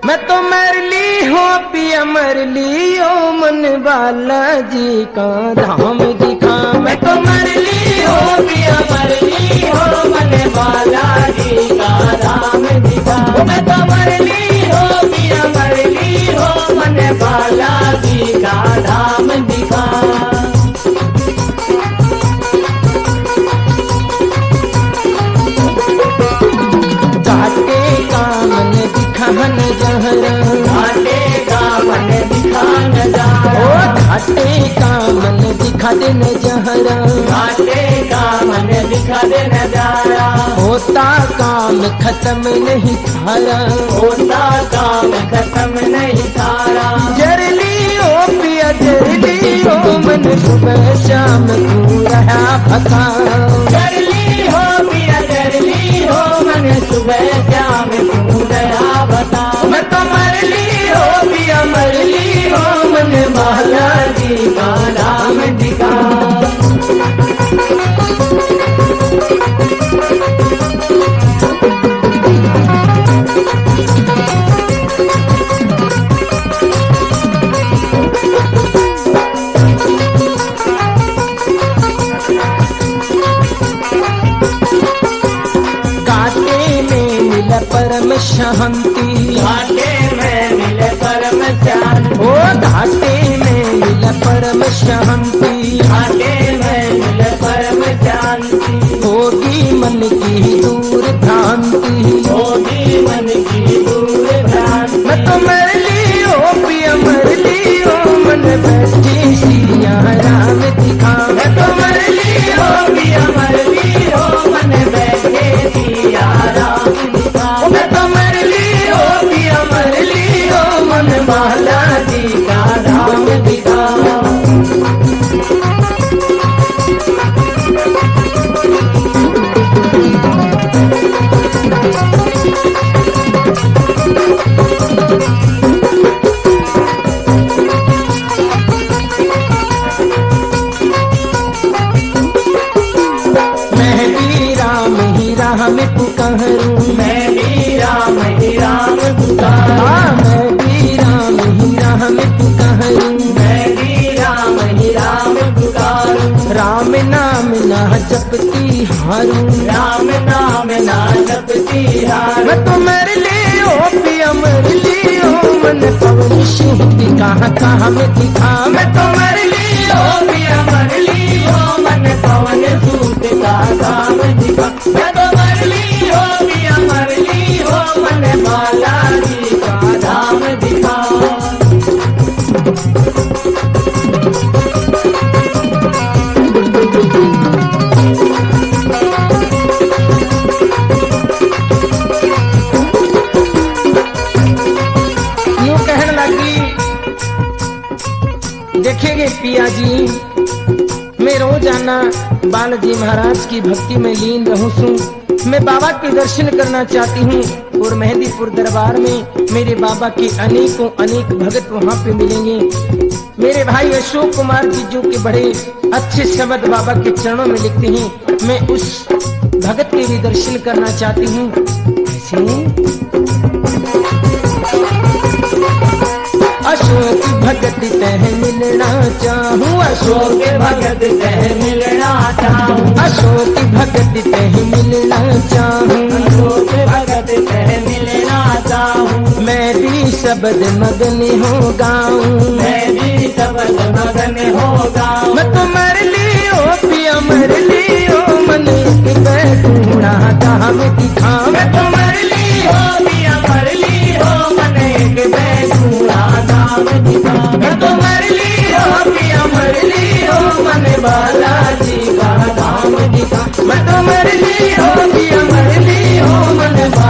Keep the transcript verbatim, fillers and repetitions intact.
मैं तो मरली हो पिया मरली ओ मन बालाजी का धाम दिखा। मैं तो मरली हो पिया मरली हो मन बालाजी का धाम दिखा। मैं तो मरली हो पिया मरली हो मन बालाजी का धाम दिखा। घाटे का मन दिखा न जहरा, घाटे का मन दिखा न जहरा, ओ घाटे का मन दिखा दे न जहरा, घाटे का मन दिखा दे न जहरा। होता काम खत्म नहीं थारा, होता काम खत्म नहीं थारा। जरली ओ पिया जरली ओ मन सुबह शाम तू रहा फका। जरली हो पिया जरली हो मन सुबह शाम तू रहा बता। मैं तो मरली हो पिया मरली हो मन बालाजी का धाम दिखा। परम शांति, घाटे में मिले परम शांति, ओ घाटे में मिले परम शांति, घाटे में मिले परम शांति। होगी मन की दूर भ्रांति, होगी मन की दूर भ्रांति। मैं तो मरली ओ पिया मरली ओ मन बैठी सिया राम दिखा। मैं तो मरली ओ पिया मरली ओ मन बैठे सिया राम दिखा। मैं तो मरली हो पिया मरली हो मन बालाजी का धाम दिखा। मैं भी राम ही राम पुकारूं, मैं भी राम ही राम पुकारूं, मैं भी राम ही राम पुकारूं, मैं भी राम ही राम पुकारूं। राम नाम ना जपती हारूं, राम नाम ना जपती हारूं। मैं तो मरली ओ पिया मरली ओ मन पवन सिंह कहाँ कहाँ में दिखा। मैं तो मरली ओ पिया मरली ओ मन पवन सूत का धाम दिखा। मैं तो मरली हो पिया मरली हो मन बालाजी का धाम दिखा। यूं कहने लगी, देखेंगे पिया जी मैं रोजाना बालाजी महाराज की भक्ति में लीन रहूं सू। मैं बाबा के दर्शन करना चाहती हूँ और मेहंदीपुर दरबार में मेरे बाबा के अनेकों अनेक भगत वहाँ पे मिलेंगे। मेरे भाई अशोक कुमार जी जो कि बड़े अच्छे शब्द बाबा के चरणों में लिखते हैं, मैं उस भगत के भी दर्शन करना चाहती हूँ। अशोक भगत तह मिलना चाहूँ, अशोक भगत तह मिलना चाहूँ, अशोक भगत तह मिलना चाहूँ, अशोक भगत तह मिलना चाहूँ। मैं भी शब्द मगन हो गाऊँ, मैं भी शब्द मगन हो गाऊँ। मैं तो मरली ओ पिया मरली ओ मन एक बैठूंगा धाम दिखा। मैं तो मरली हो पिया मरली हो मन एक बैठूंगा धाम दिखा। मैं तो मरली हो पिया मरली हो मन बालाजी का धाम दिखा। मैं तो मरली हो पिया मरली हो मन